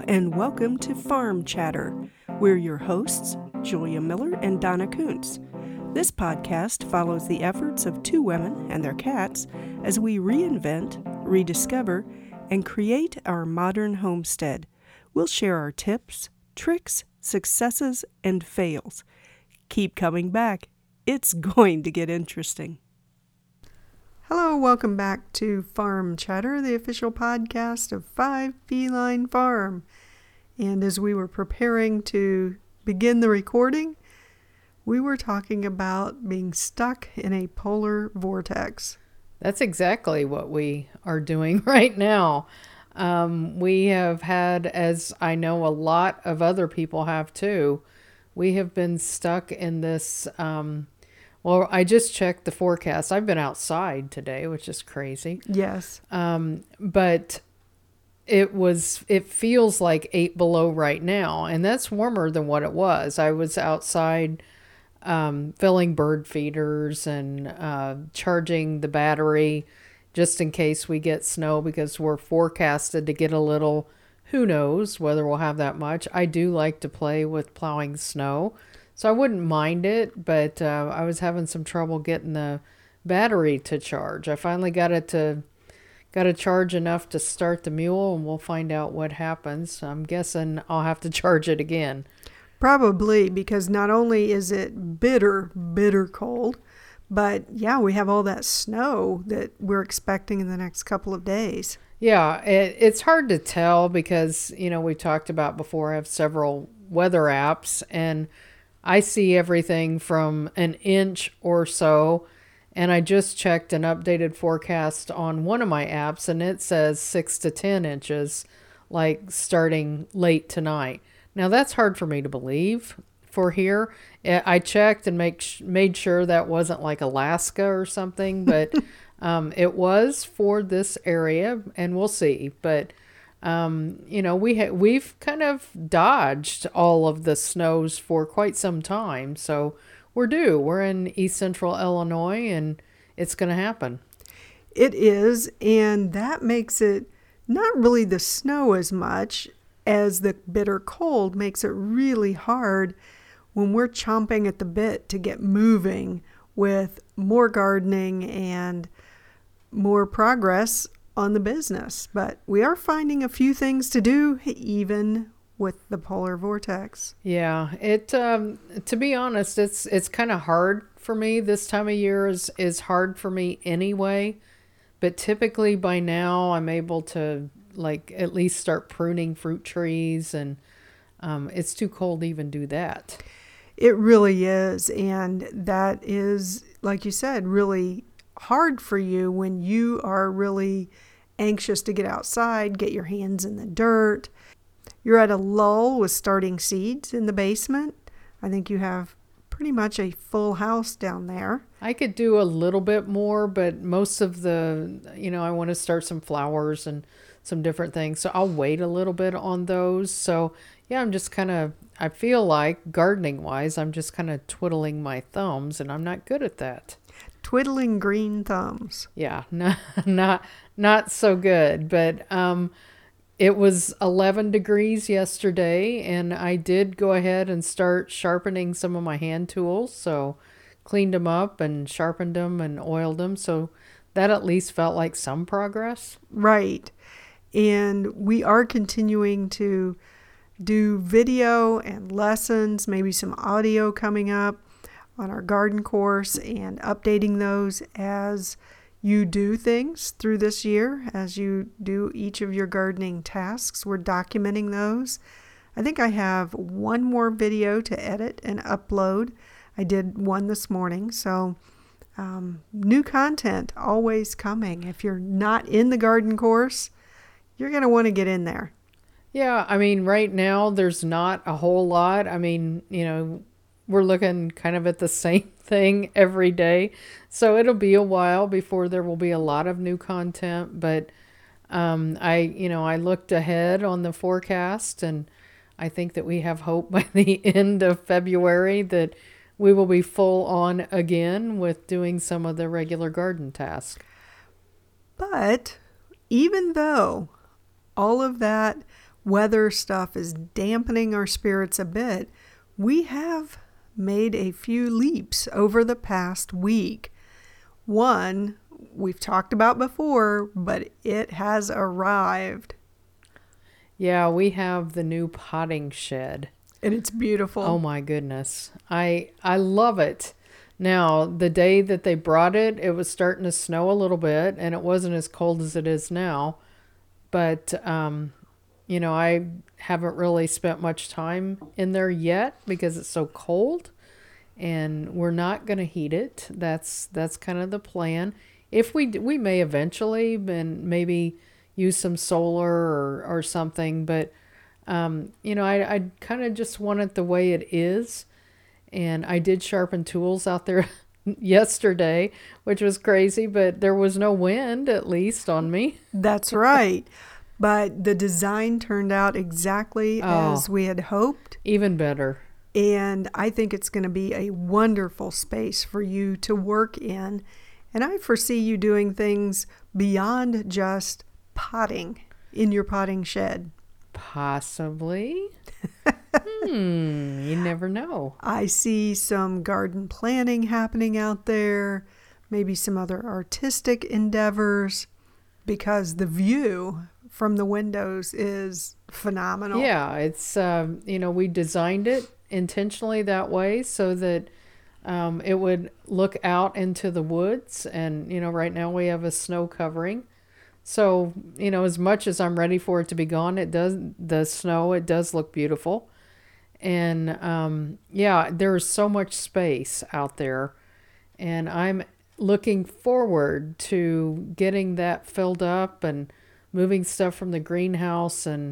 and welcome to Farm Chatter. We're your hosts, Julia Miller and Donna Kuntz. This podcast follows the efforts of two women and their cats as we reinvent, rediscover, and create our modern homestead. We'll share our tips, tricks, successes, and fails. Keep coming back. It's going to get interesting. Hello, welcome back to Farm Chatter, the official podcast of Five Feline Farm. And as we were preparing to begin the recording, we were talking about being stuck in a polar vortex. That's exactly what we are doing right now. We have had, as I know a lot of other people have too, we have been stuck in this. Well, I just checked the forecast. I've been outside today, which is crazy. Yes. But it feels like 8 below right now, and that's warmer than what it was. I was outside filling bird feeders and charging the battery just in case we get snow, because we're forecasted to get a little, who knows whether we'll have that much. I do like to play with plowing snow, so I wouldn't mind it, but I was having some trouble getting the battery to charge. I finally got to charge enough to start the mule, and we'll find out what happens. I'm guessing I'll have to charge it again. Probably, because not only is it bitter cold, but yeah, we have all that snow that we're expecting in the next couple of days. Yeah, it's hard to tell because, we talked about before, I have several weather apps, and I see everything from an inch or so, and I just checked an updated forecast on one of my apps, and it says 6 to 10 inches, like starting late tonight. Now, that's hard for me to believe for here. I checked and made sure that wasn't like Alaska or something, but it was for this area, and we'll see. But we've kind of dodged all of the snows for quite some time, so we're due. We're in East Central Illinois, and it's going to happen. It is, and that makes it not really the snow as much as the bitter cold makes it really hard when we're chomping at the bit to get moving with more gardening and more progress on the business. But we are finding a few things to do even with the polar vortex. Yeah, to be honest, it's kind of hard for me. This time of year is hard for me anyway. But typically by now I'm able to at least start pruning fruit trees, and it's too cold to even do that. It really is, and that is, like you said, really hard for you when you are really anxious to get outside, get your hands in the dirt. You're at a lull with starting seeds in the basement. I think you have pretty much a full house down there. I could do a little bit more, but most of I want to start some flowers and some different things. So I'll wait a little bit on those. So yeah, I feel like gardening wise, I'm just kind of twiddling my thumbs, and I'm not good at that. Twiddling green thumbs. Yeah, not so good, but it was 11 degrees yesterday, and I did go ahead and start sharpening some of my hand tools. So cleaned them up and sharpened them and oiled them. So that at least felt like some progress. Right. And we are continuing to do video and lessons, maybe some audio coming up on our garden course, and updating those as you do things through this year, as you do each of your gardening tasks. We're documenting those. I think I have one more video to edit and upload. I did one this morning, so new content always coming. If you're not in the garden course, you're going to want to get in there. Yeah, I mean, right now there's not a whole lot. I mean, we're looking kind of at the same thing every day. So it'll be a while before there will be a lot of new content. But I looked ahead on the forecast, and I think that we have hope by the end of February that we will be full on again with doing some of the regular garden tasks. But even though all of that weather stuff is dampening our spirits a bit, we have made a few leaps over the past week. One we've talked about before, but it has arrived. Yeah, we have the new potting shed. And it's beautiful. Oh my goodness. I love it. Now, the day that they brought it, it was starting to snow a little bit, and it wasn't as cold as it is now. But, I haven't really spent much time in there yet because it's so cold, and we're not going to heat it. That's kind of the plan. If we may eventually, and maybe use some solar or something, but I kind of just want it the way it is. And I did sharpen tools out there yesterday, which was crazy, but there was no wind, at least on me. That's right. But the design turned out exactly as we had hoped. Even better. And I think it's going to be a wonderful space for you to work in. And I foresee you doing things beyond just potting in your potting shed. Possibly. You never know. I see some garden planning happening out there, maybe some other artistic endeavors, because the view from the windows is phenomenal. Yeah, it's, we designed it intentionally that way so that it would look out into the woods. And, right now we have a snow covering. So, as much as I'm ready for it to be gone, it does look beautiful. And, there's so much space out there. And I'm looking forward to getting that filled up and moving stuff from the greenhouse and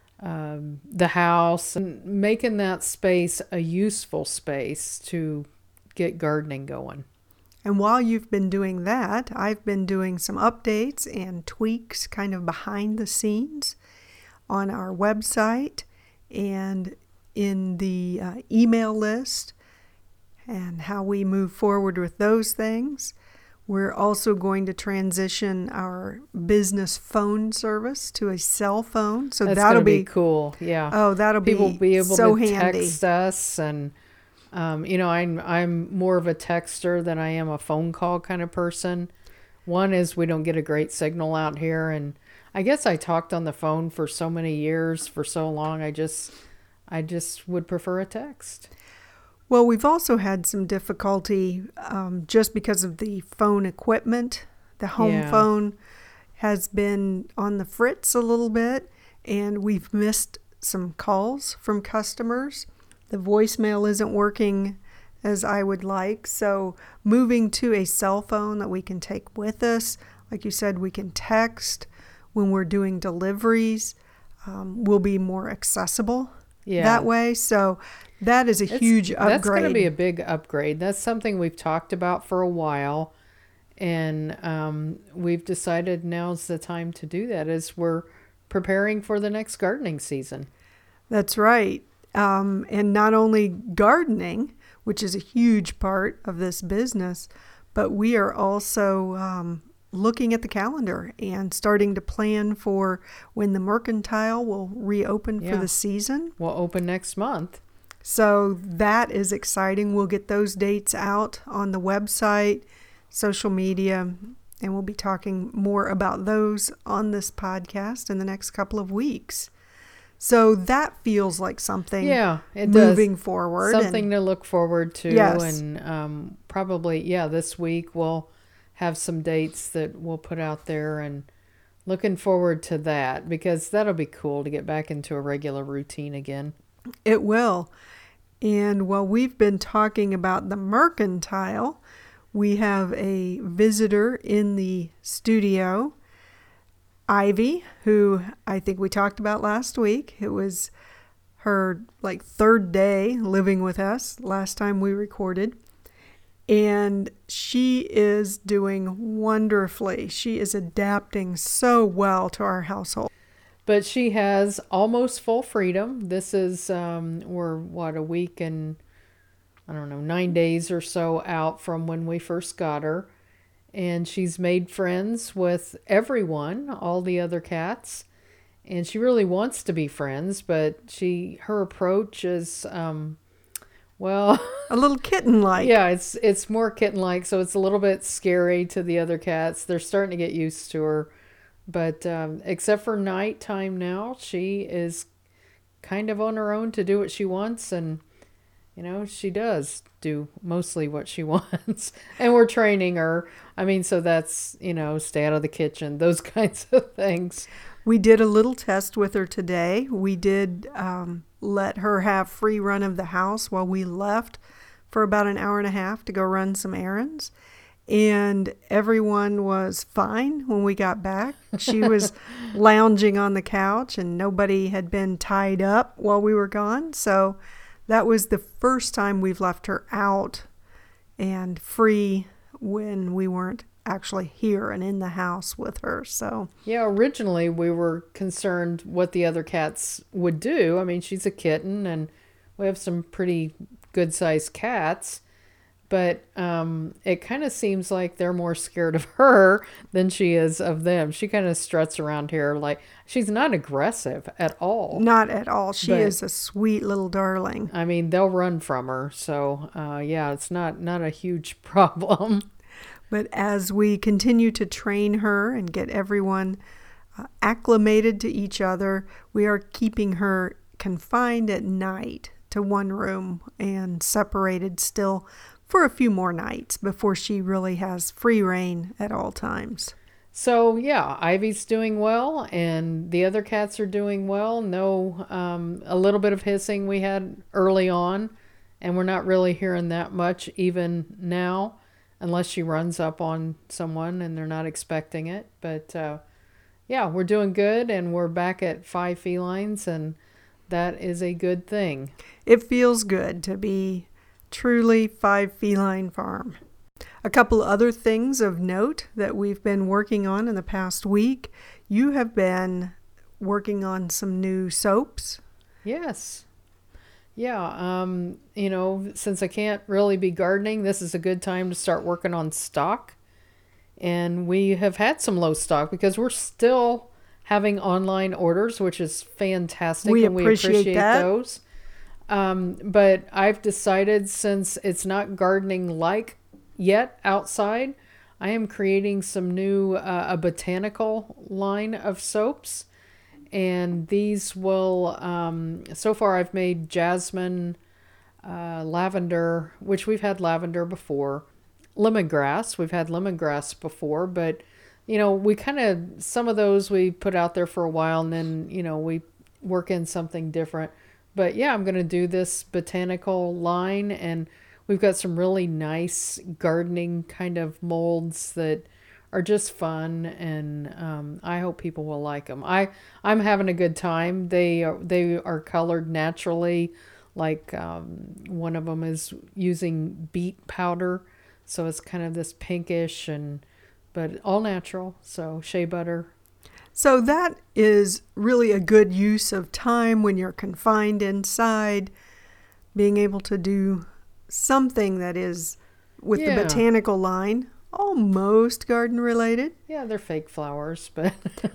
the house and making that space a useful space to get gardening going. And while you've been doing that, I've been doing some updates and tweaks kind of behind the scenes on our website and in the email list and how we move forward with those things. We're also going to transition our business phone service to a cell phone. So that'll be cool. Yeah. Oh, that'll People be able so to handy. Text us, and I'm more of a texter than I am a phone call kind of person. One is we don't get a great signal out here, and I guess I talked on the phone for so many years, for so long. I just would prefer a text. Well, we've also had some difficulty just because of the phone equipment. The home phone has been on the fritz a little bit, and we've missed some calls from customers. The voicemail isn't working as I would like, so moving to a cell phone that we can take with us. Like you said, we can text when we're doing deliveries. Will be more accessible that way. So that is a huge upgrade. That's going to be a big upgrade. That's something we've talked about for a while, and we've decided now's the time to do that as we're preparing for the next gardening season. That's right. And not only gardening, which is a huge part of this business, but we are also looking at the calendar and starting to plan for when the Mercantile will reopen for the season. We'll open next month. So that is exciting. We'll get those dates out on the website, social media, and we'll be talking more about those on this podcast in the next couple of weeks. So that feels like something moving forward. Something to look forward to. Yes. And probably, this week we'll have some dates that we'll put out there, and looking forward to that because that'll be cool to get back into a regular routine again. It will. And while we've been talking about the Mercantile, we have a visitor in the studio, Ivy, who I think we talked about last week. It was her third day living with us last time we recorded. And she is doing wonderfully. She is adapting so well to our household. But she has almost full freedom. This is, we're a week and, 9 days or so out from when we first got her. And she's made friends with everyone, all the other cats. and she really wants to be friends, but her approach is, well, A little kitten-like. yeah, it's more kitten-like, so it's a little bit scary to the other cats. They're starting to get used to her, but except for nighttime now, she is kind of on her own to do what she wants, and she does do mostly what she wants, and we're training her. I mean, so that's, stay out of the kitchen, those kinds of things. We did a little test with her today. We did let her have free run of the house while we left for about an hour and a half to go run some errands. And everyone was fine when we got back. She was lounging on the couch and nobody had been tied up while we were gone. So that was the first time we've left her out and free when we weren't actually here and in the house with her. So yeah, originally we were concerned what the other cats would do. I mean, she's a kitten and we have some pretty good sized cats, but it kind of seems like they're more scared of her than she is of them. She kind of struts around here like she's not aggressive at all. Not at all. She is a sweet little darling. I mean, they'll run from her. So yeah, it's not a huge problem. But as we continue to train her and get everyone acclimated to each other, we are keeping her confined at night to one room and separated still for a few more nights before she really has free reign at all times. So yeah, Ivy's doing well and the other cats are doing well. No, a little bit of hissing we had early on, and we're not really hearing that much even now, unless she runs up on someone and they're not expecting it. But yeah, we're doing good and we're back at 5 felines, and that is a good thing. It feels good to be truly 5 feline farm. A couple other things of note that we've been working on in the past week. You have been working on some new soaps. Yes. Yeah, since I can't really be gardening, this is a good time to start working on stock. And we have had some low stock because we're still having online orders, which is fantastic. We and appreciate that. Those. But I've decided, since it's not gardening like yet outside, I am creating some new, a botanical line of soaps. And these will, so far I've made jasmine, lavender, which we've had lavender before, lemongrass. We've had lemongrass before, but, we kind of, some of those we put out there for a while and then, we work in something different. But yeah, I'm going to do this botanical line, and we've got some really nice gardening kind of molds that are just fun, and I hope people will like them. I'm having a good time. They are colored naturally, like one of them is using beet powder, so it's kind of this pinkish, but all natural, so shea butter. So that is really a good use of time when you're confined inside, being able to do something that is with the botanical line. Almost garden related. Yeah, they're fake flowers, but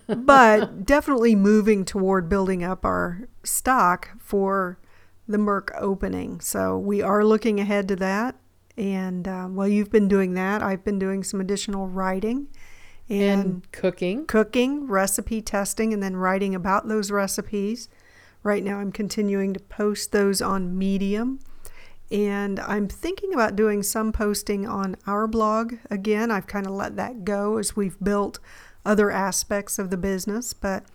but definitely moving toward building up our stock for the Merc opening. So we are looking ahead to that. And while you've been doing that, I've been doing some additional writing and cooking, recipe testing, and then writing about those recipes. Right now I'm continuing to post those on Medium. And I'm thinking about doing some posting on our blog again. I've kind of let that go as we've built other aspects of the business, but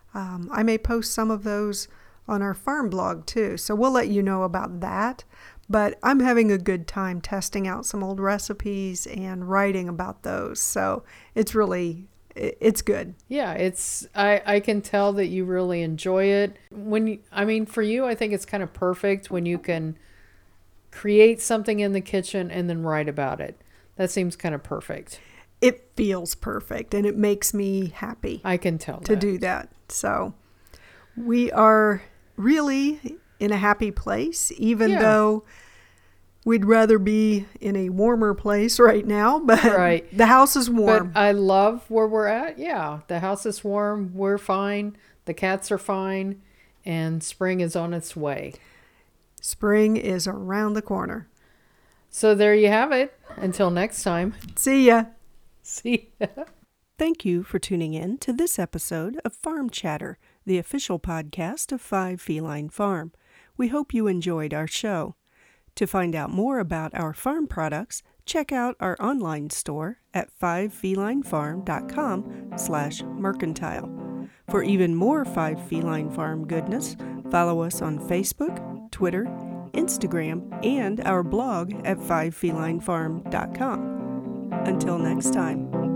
I may post some of those on our farm blog too. So we'll let you know about that. But I'm having a good time testing out some old recipes and writing about those. So it's good. Yeah, I can tell that you really enjoy it. For you, I think it's kind of perfect when you can create something in the kitchen and then write about it. That seems kind of perfect. It feels perfect, and it makes me happy. I can tell to do that. So we are really in a happy place, even though we'd rather be in a warmer place right now, but the house is warm. But I love where we're at. Yeah, the house is warm. We're fine. the cats are fine, and spring is on its way. Spring is around the corner. So there you have it. Until next time. See ya. See ya. Thank you for tuning in to this episode of Farm Chatter, the official podcast of 5 Feline Farm. We hope you enjoyed our show. To find out more about our farm products, check out our online store at 5felinefarm.com/mercantile. For even more 5 Feline Farm goodness, follow us on Facebook, Twitter, Instagram, and our blog at 5felinefarm.com. Until next time.